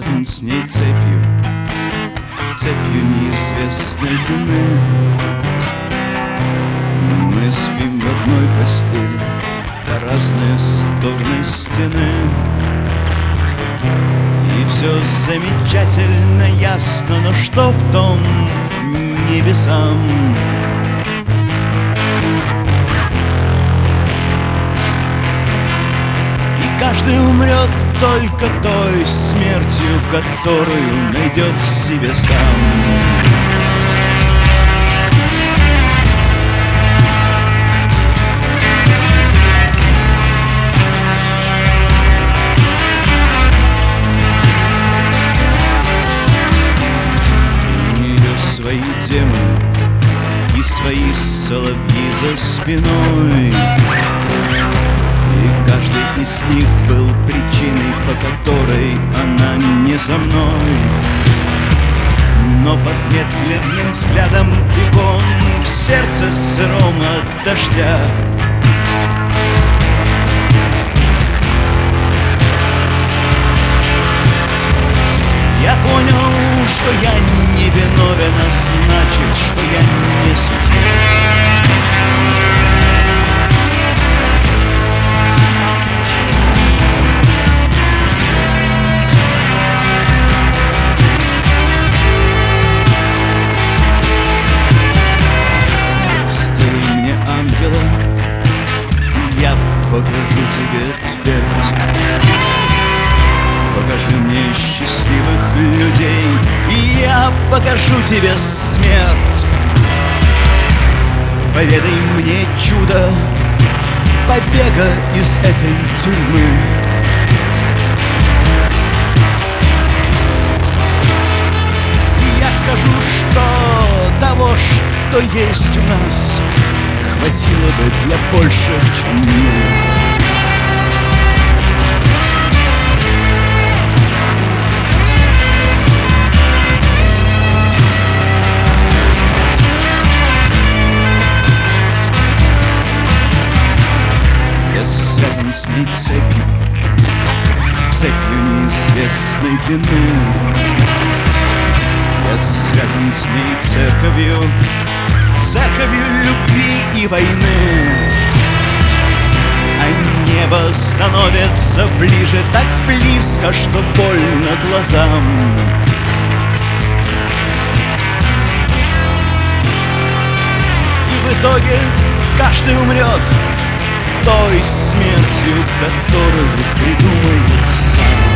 связан с ней цепью, цепью неизвестной длины. Мы спим в одной постели по разные стороны стены. И все замечательно ясно, но что в том небесам? И каждый умрет только той смертью, которую найдет себе сам. Свои демоны и свои соловьи за спиной, и каждый из них был причиной, по которой она не со мной. Но под медленным взглядом икон в сердце сыром от дождя я понял, что я не виновен, а значит, что я не судья. Сделай мне ангела, и я покажу тебе твердь. Покажи мне счастливых людей, и я покажу тебе смерть. Поведай мне чудо побега из этой тюрьмы. И я скажу, что того, что есть у нас, хватило бы для больших, чем мы. Связан с ней цепью, цепью неизвестной длины. Я связан с ней церковью, церковью любви и войны. А небо становится ближе, так близко, что больно глазам. И в итоге каждый умрет той смертью, которую придумает сам.